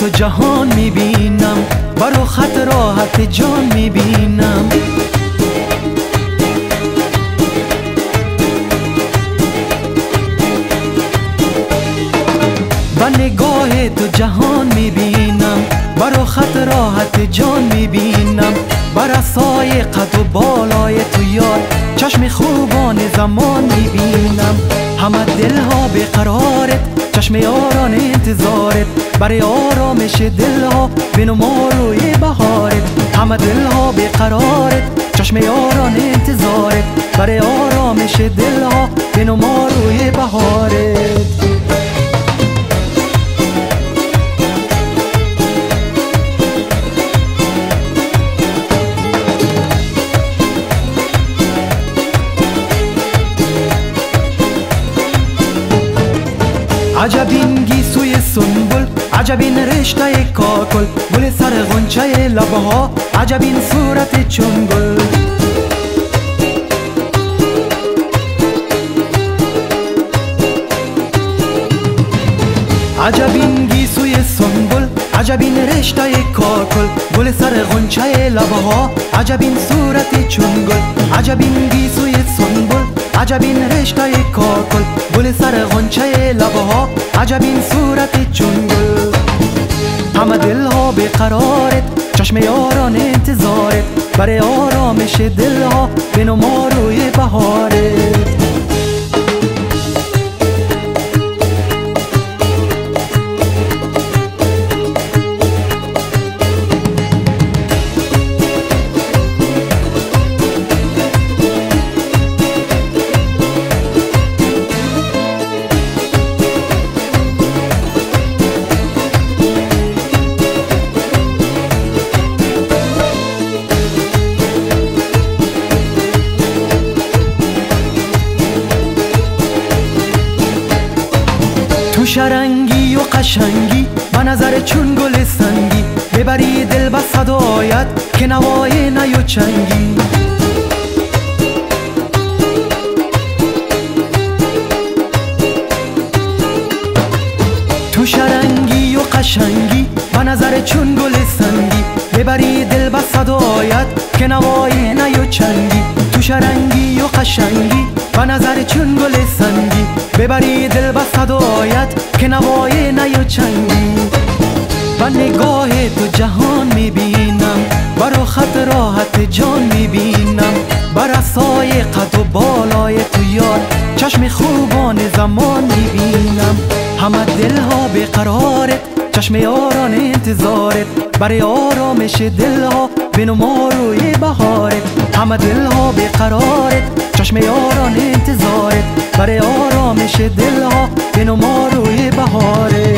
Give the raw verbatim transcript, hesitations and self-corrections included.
تو جهان میبینم، برو خط راحت جان میبینم. با نگاه تو جهان میبینم، برو خط راحت جان میبینم. بر اسای قد و بالای تو یار، چشم خوبان زمان میبینم. همه دلها به قرارت، چشم یاران انتظارت. برای آرامش دلها بنما روی بهارت. همه دلها به قرارت، چشم یاران انتظارت. برای آرامش دلها بنما روی بهارت. عجب این گیسوی سنبل، عجب این رشته کاکل. گل سر غنچه لبها، عجب این صورت چون گل. عجب این گیسوی سنبل، عجب این رشته کاکل. گل سر غنچه لبها، عجب این صورت چون گل. عجب این گیسوی سنبل، عجب این رشته کاکل. گل سر غنچه لبها، عجب این صورت چون گل. همه دلها به قرارت، چشم یاران انتظارت. برای آرامش دلها بنما روی بهارت. تو شرنگی و قشنگی، به نظر چون گل سنگی. ببری دل به صدایت که نوای نی و چنگی. تو شرنگی و قشنگی، به نظر چون گل سنگی. ببری دل به صدایت که نوای نی و چنگی. تو شرنگی و قشنگی، به نظر چون گل سنگی. ببری دل به صدایت که نوای نی و چنگی. با نگاه تو جهان میبینم، برو خط راحت جان میبینم. بر اسای قد و بالای تو یار، چشم خوبان زمان میبینم. همه دلها به قرارت، چشم یاران انتظارت. برای آرامش دلها بنما روی بهارت. همه دلها به قرارت، چشم یاران انتظارت. برای آرامش دلها بنما روی بهارت.